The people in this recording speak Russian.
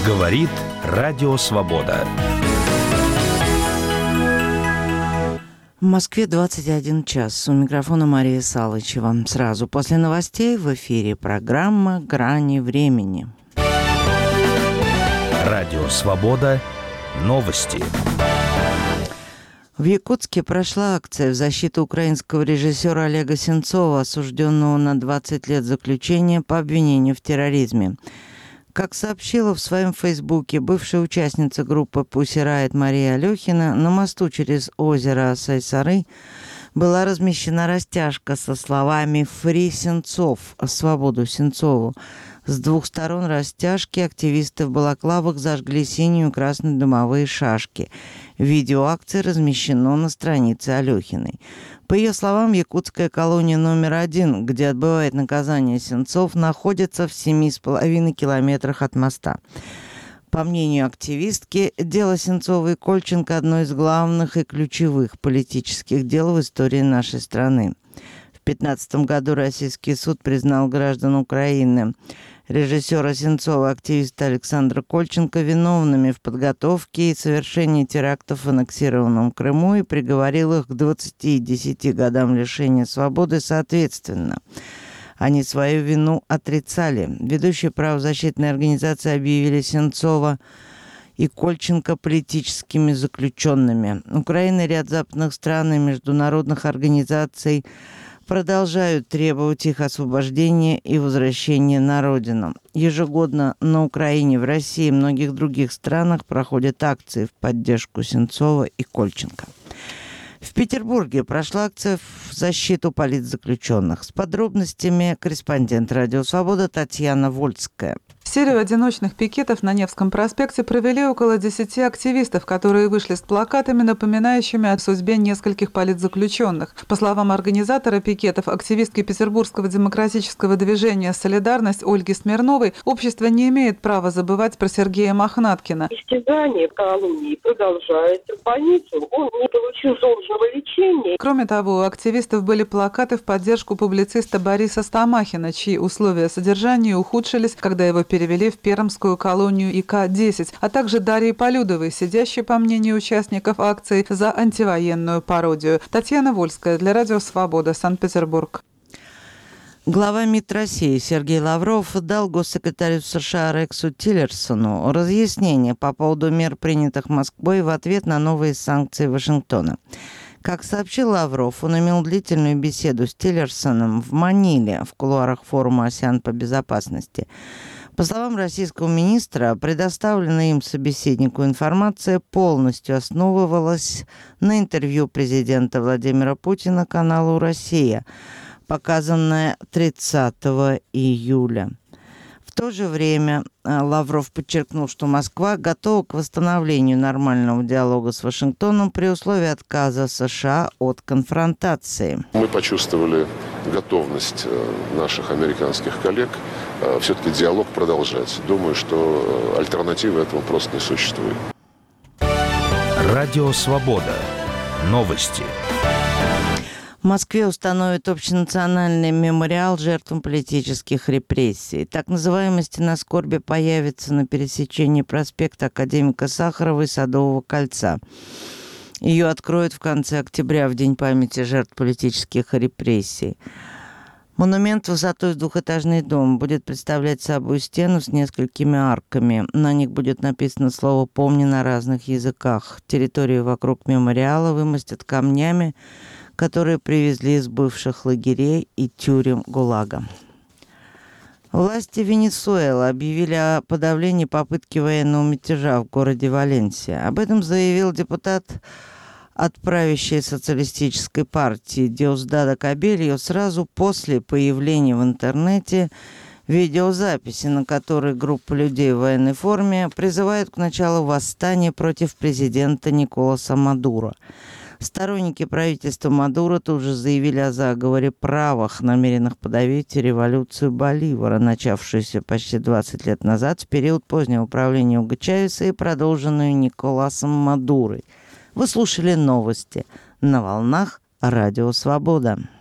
Говорит Радио Свобода. В Москве 21 час. У микрофона Мария Салычева. Сразу после новостей в эфире программа «Грани времени». Радио Свобода. Новости. В Якутске прошла акция в защиту украинского режиссера Олега Сенцова, осужденного на 20 лет заключения по обвинению в терроризме. Как сообщила в своем фейсбуке бывшая участница группы Pussy Riot Мария Алехина, на мосту через озеро Сайсары была размещена растяжка со словами «Фри Сенцов», «Свободу Сенцову». С двух сторон растяжки активисты в балаклавах зажгли синие и красные дымовые шашки. Видео акции размещено на странице Алехиной. По ее словам, якутская колония номер 1, где отбывает наказание Сенцов, находится в 7,5 километрах от моста. По мнению активистки, дело Сенцова и Кольченко – одно из главных и ключевых политических дел в истории нашей страны. В 2015 году российский суд признал граждан Украины, режиссера Сенцова и активиста Александра Кольченко виновными в подготовке и совершении терактов в аннексированном Крыму и приговорил их к 20 и 10 годам лишения свободы соответственно. Они свою вину отрицали. Ведущие правозащитные организации объявили Сенцова и Кольченко политическими заключенными. Украина и ряд западных стран и международных организаций продолжают требовать их освобождения и возвращения на родину. Ежегодно на Украине, в России и многих других странах проходят акции в поддержку Сенцова и Кольченко. В Петербурге прошла акция в защиту политзаключенных. С подробностями корреспондент «Радио Свобода» Татьяна Вольская. Серию одиночных пикетов на Невском проспекте провели около 10 активистов, которые вышли с плакатами, напоминающими о судьбе нескольких политзаключенных. По словам организатора пикетов, активистки Петербургского демократического движения «Солидарность» Ольги Смирновой, общество не имеет права забывать про Сергея Мохнаткина. Истязание в колонии продолжается. В больницу он не получил должного лечения. Кроме того, у активистов были плакаты в поддержку публициста Бориса Стамахина, чьи условия содержания ухудшились, когда его перевели в пермскую колонию ИК-10, а также Дарьи Полюдовой, сидящей, по мнению участников акции, за антивоенную пародию. Татьяна Вольская для Радио Свобода, Санкт-Петербург. Глава МИД России Сергей Лавров дал госсекретарю США Рексу Тиллерсону разъяснение по поводу мер, принятых Москвой в ответ на новые санкции Вашингтона. Как сообщил Лавров, он имел длительную беседу с Тиллерсоном в Маниле в кулуарах форума «АСЕАН по безопасности». По словам российского министра, предоставленная им собеседнику информация полностью основывалась на интервью президента Владимира Путина каналу «Россия», показанное 30 июля. В то же время Лавров подчеркнул, что Москва готова к восстановлению нормального диалога с Вашингтоном при условии отказа США от конфронтации. Мы почувствовали готовность наших американских коллег все-таки диалог продолжать. Думаю, что альтернативы этому просто не существует. Радио Свобода. Новости. В Москве установят общенациональный мемориал жертвам политических репрессий. Так называемая «Стена скорби» появится на пересечении проспекта Академика Сахарова и Садового кольца. Ее откроют в конце октября, в День памяти жертв политических репрессий. Монумент высотой с двухэтажный дом будет представлять собой стену с несколькими арками. На них будет написано слово «помни» на разных языках. Территорию вокруг мемориала вымостят камнями, которые привезли из бывших лагерей и тюрем ГУЛАГа. Власти Венесуэлы объявили о подавлении попытки военного мятежа в городе Валенсия. Об этом заявил депутат от правящей социалистической партии Диосдадо Кабельо сразу после появления в интернете видеозаписи, на которой группа людей в военной форме призывает к началу восстания против президента Николаса Мадуро. Сторонники правительства Мадуро тут же заявили о заговоре правых, намеренных подавить революцию Боливара, начавшуюся почти 20 лет назад в период позднего правления Уго Чавеса и продолженную Николасом Мадурой. Вы слушали новости на волнах Радио Свобода.